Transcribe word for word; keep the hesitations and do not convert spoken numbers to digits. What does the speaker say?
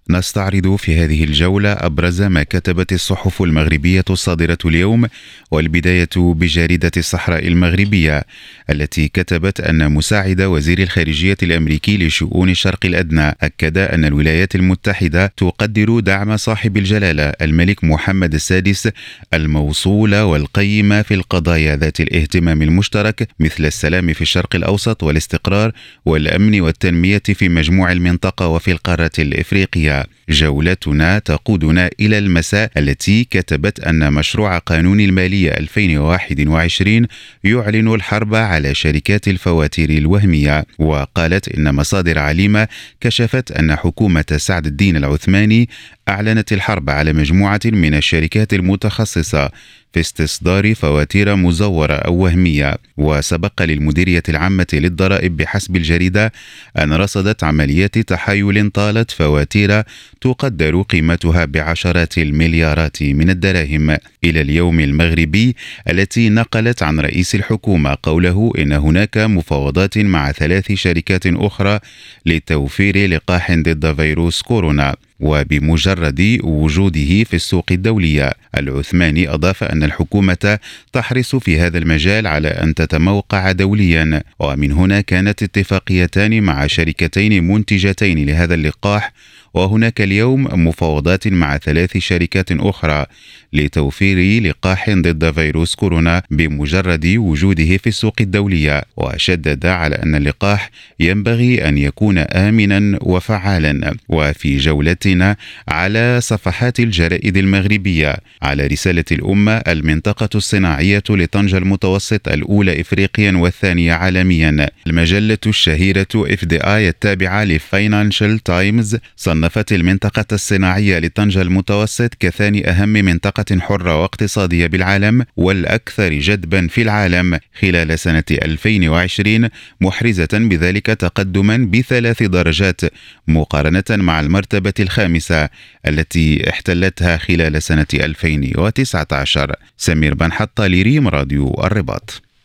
نستعرض في هذه الجولة أبرز ما كتبت الصحف المغربية الصادرة اليوم، والبداية بجريدة الصحراء المغربية التي كتبت أن مساعد وزير الخارجية الأمريكي لشؤون الشرق الأدنى أكد أن الولايات المتحدة تقدر دعم صاحب الجلالة الملك محمد السادس الموصول والقيم في القضايا ذات الاهتمام المشترك مثل السلام في الشرق الأوسط والاستقرار والأمن والتنمية في مجموع المنطقة وفي القارة الإفريقية. جولتنا تقودنا إلى المساء التي كتبت أن مشروع قانون المالية ألفين وواحد وعشرين يعلن الحرب على شركات الفواتير الوهمية، وقالت إن مصادر عليمة كشفت أن حكومة سعد الدين العثماني أعلنت الحرب على مجموعة من الشركات المتخصصة في استصدار فواتير مزورة أو وهمية. وسبق للمديرية العامة للضرائب بحسب الجريدة أن رصدت عمليات تحايل طالت فواتير تقدر قيمتها بعشرات المليارات من الدراهم. إلى اليوم المغربي التي نقلت عن رئيس الحكومة قوله إن هناك مفاوضات مع ثلاث شركات أخرى لتوفير لقاح ضد فيروس كورونا وبمجرد وجوده في السوق الدولية. العثماني أضاف أن الحكومة تحرص في هذا المجال على أن تتموقع دوليا، ومن هنا كانت اتفاقيتان مع شركتين منتجتين لهذا اللقاح، وهناك اليوم مفاوضات مع ثلاث شركات أخرى لتوفير لقاح ضد فيروس كورونا بمجرد وجوده في السوق الدولية. وشدد على أن اللقاح ينبغي أن يكون آمنا وفعالا. وفي جولتنا على صفحات الجرائد المغربية على رسالة الأمة المنطقة الصناعية لطنجة المتوسط الأولى إفريقيا والثانية عالميا، المجلة الشهيرة إف دي آي التابعة لفاينانشال تايمز صنفت المنطقة الصناعية لطنجة المتوسط كثاني أهم منطقة حرة واقتصادية بالعالم والأكثر جدبا في العالم خلال سنة ألفين وعشرين، محرزة بذلك تقدما بثلاث درجات مقارنة مع المرتبة الخامسة التي احتلتها خلال سنة ألفين وتسعة عشر. سمير بن حطة لريم راديو الرباط.